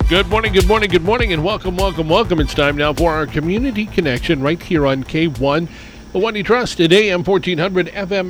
Good morning, good morning, good morning, and welcome, welcome, welcome. It's time now for our Community Connection right here on K1, the one you trust, at AM 1400, FM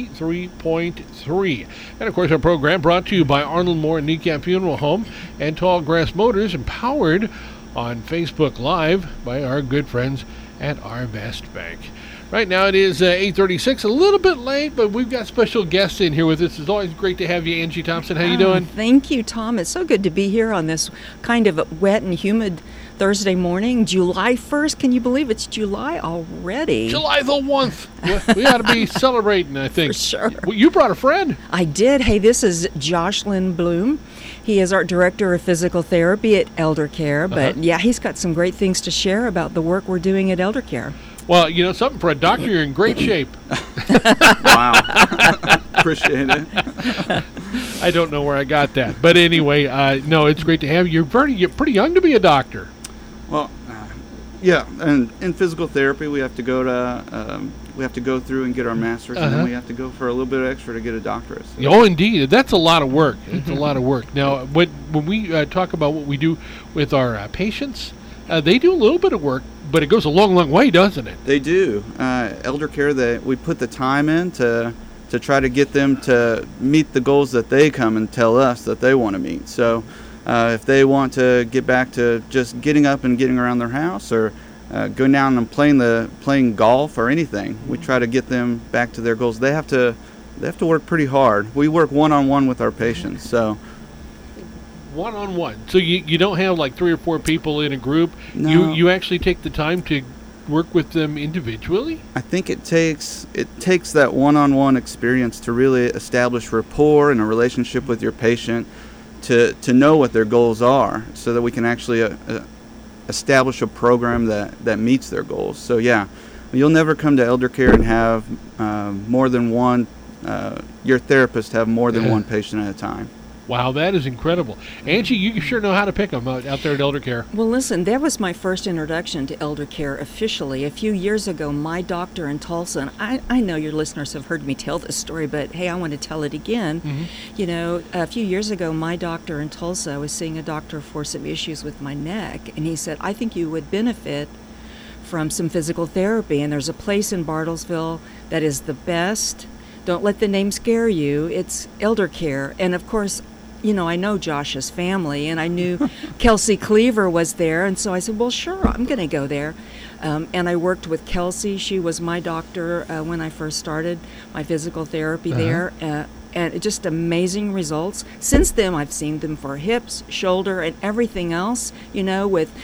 93.3. And, of course, our program brought to you by Arnold Moore and Kneecap Funeral Home and Tall Grass Motors, empowered on Facebook Live by our good friends at Arvest Bank. Right now it is 8:36, a little bit late, but we've got special guests in here with us. It's always great to have you, Angie Thompson. How you doing? Thank you, Tom. It's so good to be here on this kind of wet and humid Thursday morning, July 1st. Can you believe it's July already? July the 1th. We ought to be celebrating, I think. For sure. Well, you brought a friend. I did. Hey, this is Jocelyn Bloom. He is our director of physical therapy at Elder Care, but yeah, he's got some great things to share about the work we're doing at Elder Care. Well, you know, something for a doctor, you're in great shape. Wow. Appreciate it. I don't know where I got that. But anyway, no, it's great to have you. You're pretty young to be a doctor. Well, yeah, and in physical therapy, we have to go through and get our master's, and then we have to go for a little bit extra to get a doctorate. So. Oh, indeed. That's a lot of work. It's a lot of work. Now, when we talk about what we do with our patients, they do a little bit of work, but it goes a long, long way, doesn't it? They do. Elder Care, we put the time in to try to get them to meet the goals that they come and tell us that they want to meet. So if they want to get back to just getting up and getting around their house, or going down and playing golf or anything, we try to get them back to their goals. They have to work pretty hard. We work one-on-one with our patients, so. One-on-one. So you don't have like 3 or 4 people in a group? No. You actually take the time to work with them individually? I think it takes that one-on-one experience to really establish rapport and a relationship with your patient to know what their goals are, so that we can actually establish a program that meets their goals. So yeah, you'll never come to Elder Care and have more than one, your therapist have more than one patient at a time. Wow, that is incredible. Angie, you sure know how to pick them out there at Elder Care. Well, listen, that was my first introduction to Elder Care officially. A few years ago, my doctor in Tulsa, and I know your listeners have heard me tell this story, but hey, I want to tell it again. Mm-hmm. You know, a few years ago, my doctor in Tulsa was seeing a doctor for some issues with my neck, and he said, I think you would benefit from some physical therapy, and there's a place in Bartlesville that is the best. Don't let the name scare you. It's Elder Care. And of course, you know, I know Josh's family, and I knew Kelsey Cleaver was there, and so I said, well, sure, I'm going to go there. And I worked with Kelsey. She was my doctor when I first started my physical therapy there, and just amazing results. Since then, I've seen them for hips, shoulder, and everything else, you know, with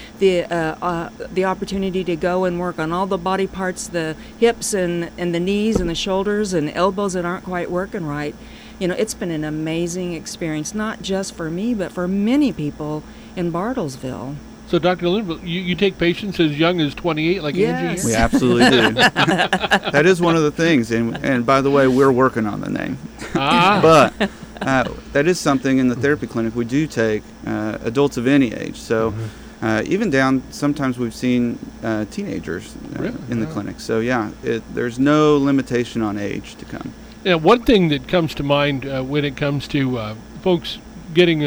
the opportunity to go and work on all the body parts, the hips and the knees and the shoulders and elbows that aren't quite working right. You know, it's been an amazing experience, not just for me, but for many people in Bartlesville. So, Dr. Linville, you take patients as young as 28, like yes. Angie? We absolutely do. That is one of the things. And by the way, we're working on the name. But that is something in the therapy clinic. We do take adults of any age. So even down, sometimes we've seen teenagers in the clinic. So, yeah, there's no limitation on age to come. Yeah, one thing that comes to mind when it comes to folks getting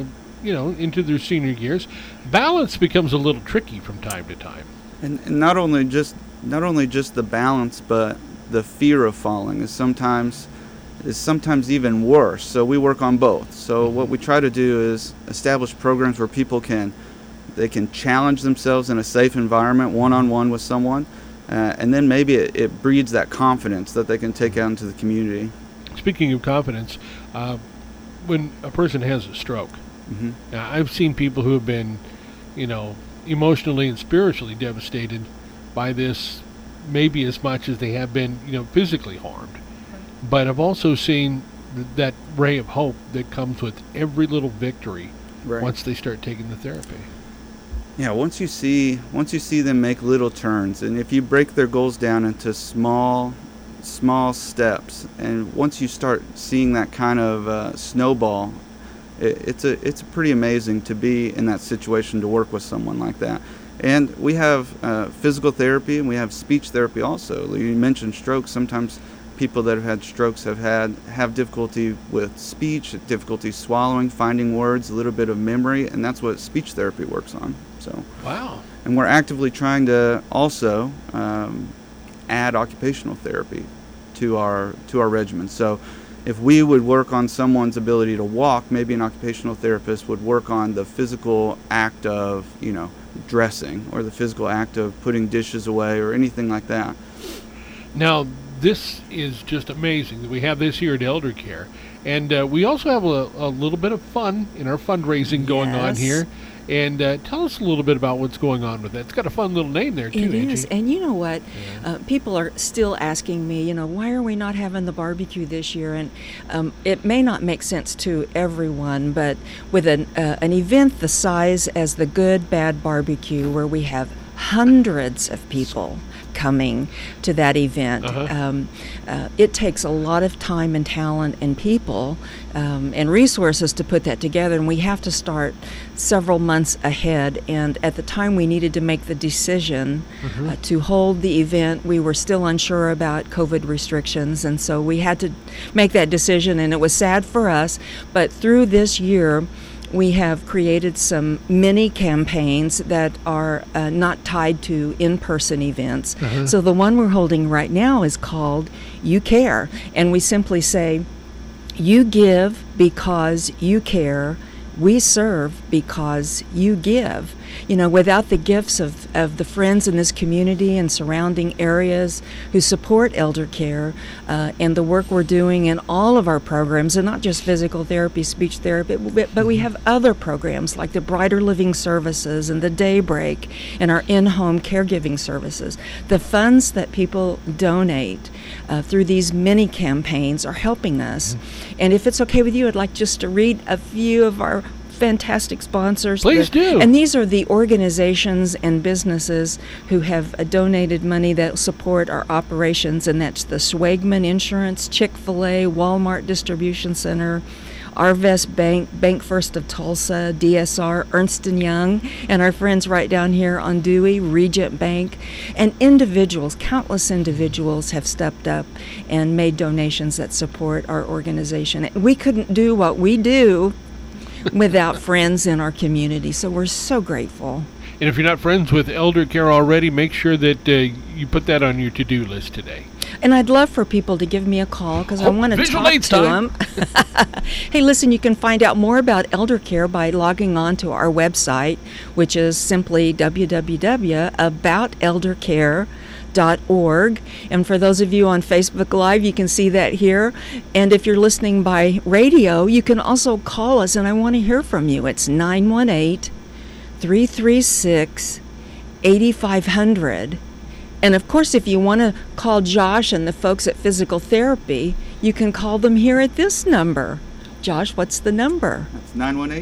into their senior years, balance becomes a little tricky from time to time. And not only just the balance, but the fear of falling is sometimes even worse. So we work on both. So what we try to do is establish programs where people can challenge themselves in a safe environment, one-on-one with someone. And then maybe it breeds that confidence that they can take out into the community. Speaking of confidence, when a person has a stroke, I've seen people who have been, emotionally and spiritually devastated by this, maybe as much as they have been, physically harmed. But I've also seen that ray of hope that comes with every little victory once they start taking the therapy. Yeah, once you see them make little turns, and if you break their goals down into small steps, and once you start seeing that kind of snowball, it's pretty amazing to be in that situation, to work with someone like that. And we have physical therapy, and we have speech therapy also. You mentioned stroke. Sometimes people that have had strokes have difficulty with speech, difficulty swallowing, finding words, a little bit of memory, and that's what speech therapy works on. So wow. And we're actively trying to also add occupational therapy to our regimen. So if we would work on someone's ability to walk, maybe an occupational therapist would work on the physical act of, dressing, or the physical act of putting dishes away, or anything like that. Now, this is just amazing that we have this here at Elder Care. And we also have a little bit of fun in our fundraising going on here. And tell us a little bit about what's going on with that. It's got a fun little name there, too, It Angie. is. And you know what? People are still asking me, why are we not having the barbecue this year? And it may not make sense to everyone, but with an event the size as the Good Bad Barbecue, where we have hundreds of people coming to that event. It takes a lot of time and talent and people and resources to put that together, and we have to start several months ahead. And at the time we needed to make the decision to hold the event, we were still unsure about COVID restrictions, and so we had to make that decision, and it was sad for us. But through this year, we have created some mini campaigns that are not tied to in-person events. So the one we're holding right now is called You Care. And we simply say, you give because you care. We serve because you give. Without the gifts of the friends in this community and surrounding areas who support elder care and the work we're doing in all of our programs, and not just physical therapy, speech therapy, but we have other programs like the Brighter Living Services and the Daybreak and our in-home caregiving services. The funds that people donate through these mini campaigns are helping us. And if it's okay with you, I'd like just to read a few of our fantastic sponsors. Please do. And these are the organizations and businesses who have donated money that support our operations, and that's the Swagman Insurance, Chick-fil-A, Walmart Distribution Center, Arvest Bank, Bank First of Tulsa, DSR, Ernst & Young, and our friends right down here on Dewey, Regent Bank. And individuals, countless individuals have stepped up and made donations that support our organization. We couldn't do what we do without friends in our community, so we're so grateful. And if you're not friends with Elder Care already, make sure that you put that on your to-do list today. And I'd love for people to give me a call because I want to talk to them. Hey, listen, you can find out more about Elder Care by logging on to our website, which is simply www.abouteldercare.org. And for those of you on Facebook Live, you can see that here. And if you're listening by radio, you can also call us, and I want to hear from you. It's 918-336-8500. And of course, if you want to call Josh and the folks at Physical Therapy, you can call them here at this number. Josh, what's the number? That's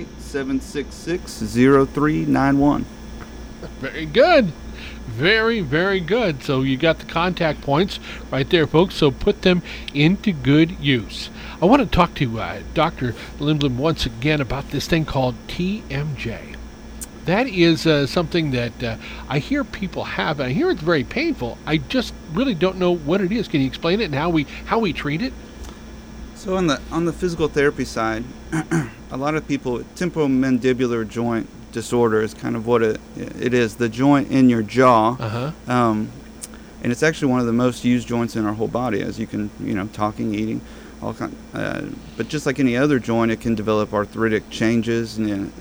918-766-0391. Very good. Very, very good. So you got the contact points right there, folks. So put them into good use. I want to talk to Dr. Lindblom once again about this thing called TMJ. That is something that I hear people have. I hear it's very painful. I just really don't know what it is. Can you explain it and how we treat it? So on the physical therapy side, a lot of people, temporomandibular joint disorder is kind of what it is, the joint in your jaw. And it's actually one of the most used joints in our whole body, as you can, talking, eating, all kind. But just like any other joint, it can develop arthritic changes, and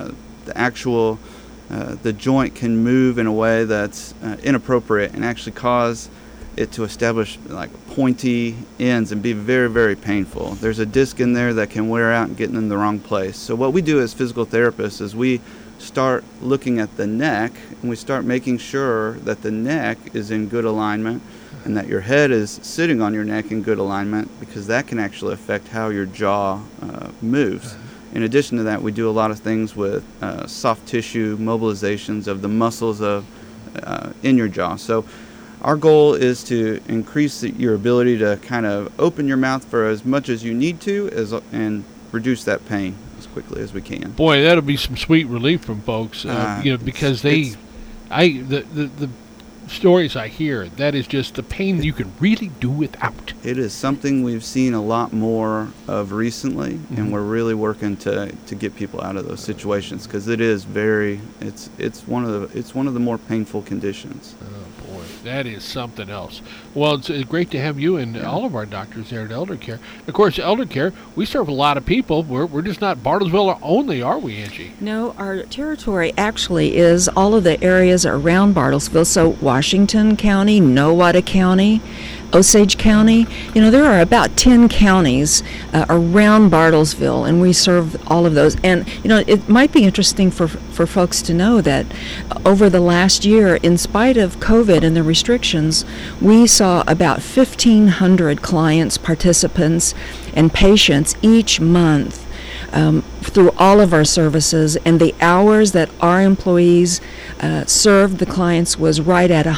the joint can move in a way that's inappropriate and actually cause it to establish like pointy ends and be very, very painful. There's a disc in there that can wear out and get in the wrong place. So what we do as physical therapists is we start looking at the neck, and we start making sure that the neck is in good alignment and that your head is sitting on your neck in good alignment, because that can actually affect how your jaw moves. In addition to that, we do a lot of things with soft tissue mobilizations of the muscles in your jaw. So our goal is to increase your ability to kind of open your mouth for as much as you need to, and reduce that pain as quickly as we can. Boy, that'll be some sweet relief from folks, because the stories I hear, that is just the pain you can really do without. It is something we've seen a lot more of recently, and we're really working to get people out of those situations, because it is it's one of the more painful conditions. Oh boy, that is something else. Well, it's great to have you and all of our doctors there at Elder Care. Of course, Elder Care, we serve a lot of people. We're just not Bartlesville only, are we, Angie? No, our territory actually is all of the areas around Bartlesville. So Washington County, Nowata County, Osage County. There are about 10 counties around Bartlesville, and we serve all of those. And, it might be interesting for folks to know that over the last year, in spite of COVID and the restrictions, we saw about 1,500 clients, participants, and patients each month through all of our services, and the hours that our employees served the clients was right at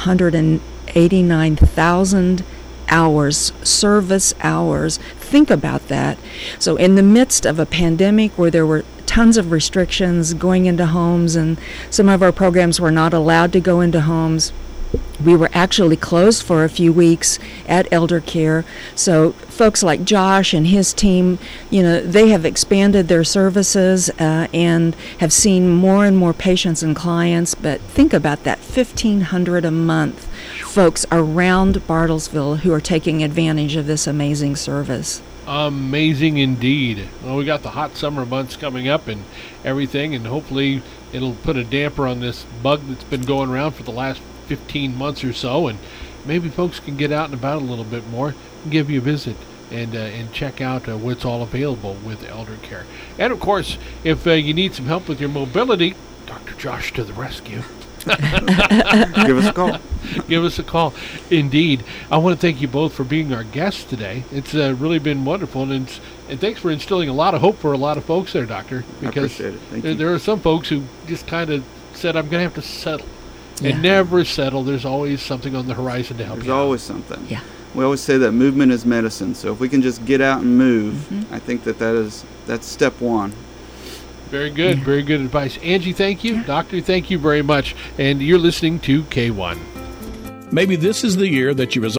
189,000 hours, service hours. Think about that. So in the midst of a pandemic where there were tons of restrictions going into homes, and some of our programs were not allowed to go into homes, we were actually closed for a few weeks at Elder Care. So folks like Josh and his team, they have expanded their services and have seen more and more patients and clients. But think about that, 1,500 a month folks around Bartlesville who are taking advantage of this amazing service. Amazing indeed. Well, we got the hot summer months coming up and everything, and hopefully it'll put a damper on this bug that's been going around for the last 15 months or so, and maybe folks can get out and about a little bit more and give you a visit and check out what's all available with Elder Care. And of course, if you need some help with your mobility, Dr. Josh to the rescue. Give us a call. Give us a call. Indeed. I want to thank you both for being our guests today. It's really been wonderful, and thanks for instilling a lot of hope for a lot of folks there, Doctor. Because I appreciate it. Thank you. There are some folks who just kind of said, I'm going to have to settle. And never settle. There's always something on the horizon to help you. There's always something. Yeah. We always say that movement is medicine. So if we can just get out and move, I think that's step one. Very good. Yeah. Very good advice. Angie, thank you. Yeah. Doctor, thank you very much. And you're listening to K1. Maybe this is the year that you resolve